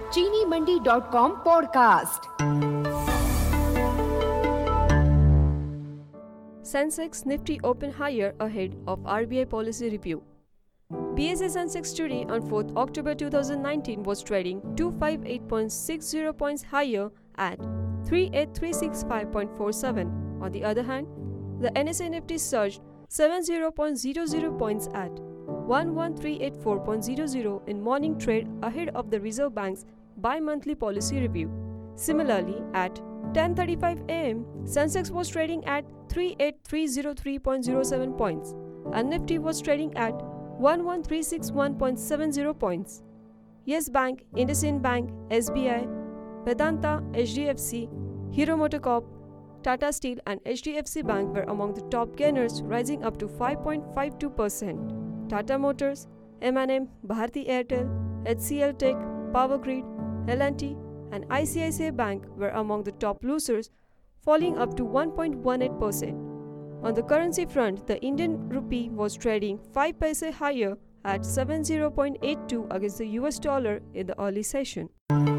चीनीमंडी.com podcast. Sensex Nifty open higher ahead of RBI policy review. BSE Sensex today on 4th October 2019 was trading 258.60 points higher at 38365.47. On the other hand, the NSE Nifty surged 70.00 points at 11384.00 in morning trade ahead of the Reserve Bank's bi-monthly policy review. Similarly, at 10:35 am, Sensex was trading at 38303.07 points and Nifty was trading at 11361.70 points. Yes Bank, IndusInd Bank, SBI, Vedanta, HDFC, Hero MotoCorp, Tata Steel and HDFC Bank were among the top gainers, rising up to 5.52%. Tata Motors, M&M, Bharti Airtel, HCL Tech, Power Grid, L&T and ICICI Bank were among the top losers, falling up to 1.18%. On the currency front, the Indian rupee was trading 5 paise higher at 70.82 against the US dollar in the early session.